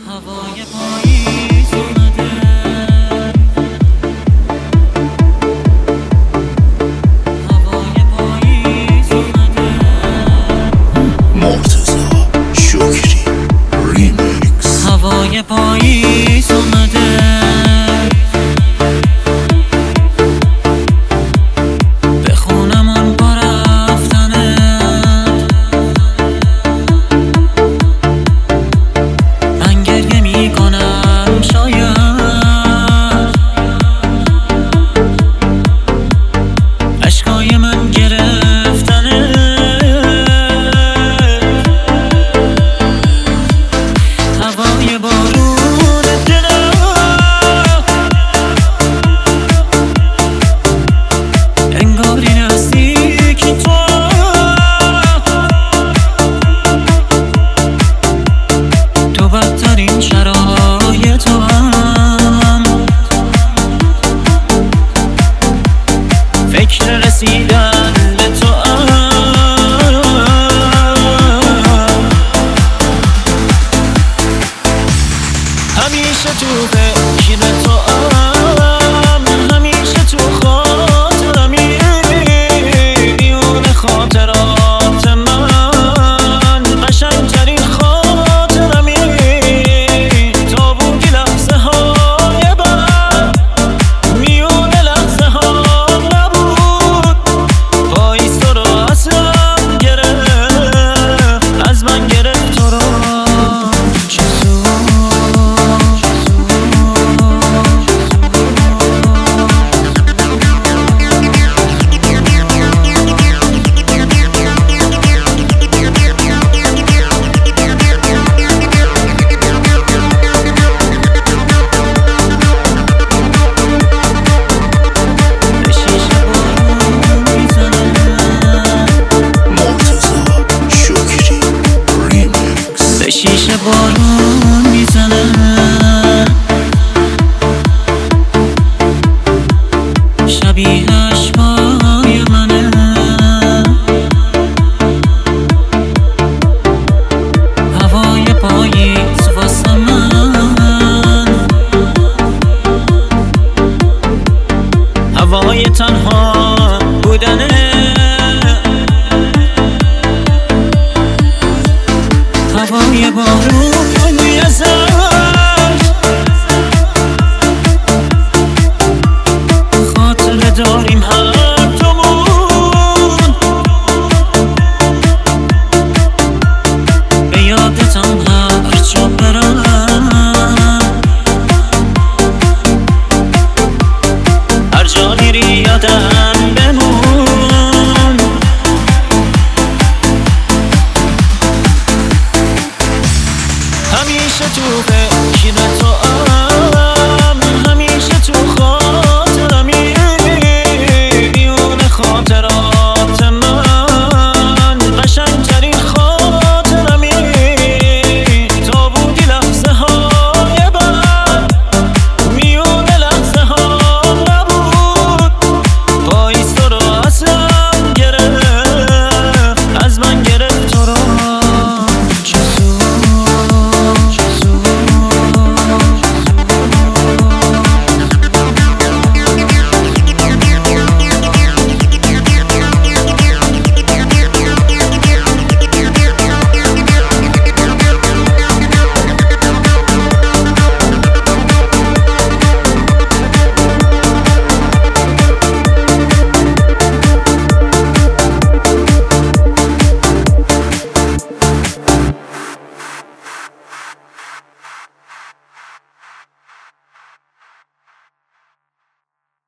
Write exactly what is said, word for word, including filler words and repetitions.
هوای پاییز اومده، هوای پاییز اومده. مرتضی شکری ریمیکس. هوای پاییز اومده، به خونمون با رفتنت من گریه میکنم. شاید اشکای من گرفتنه، هوای بارون دلم انگاری نزدیکی تو، تو بدترین شرایط هم فکر رسیدن به تو هم. همیشه تو فکر تو هم، همیشه تو خاطرمی، میون خاطرات من قشنگترین خاطرمی. تو بودی لحظه های بد، میون لحظه ها نبود. پاییز تو رو ازم گرفت، از من گرفت تو رو. شیشه بارون میزنه، شبیه اشبای منه. هوای پاییز واسه من، هوای تنها بودنه، هوای بارون میزد. خاطره داریم هر دومون، به یادتم هر جا برم، هر جا میری یادم بمون. همیشه تو فکر تو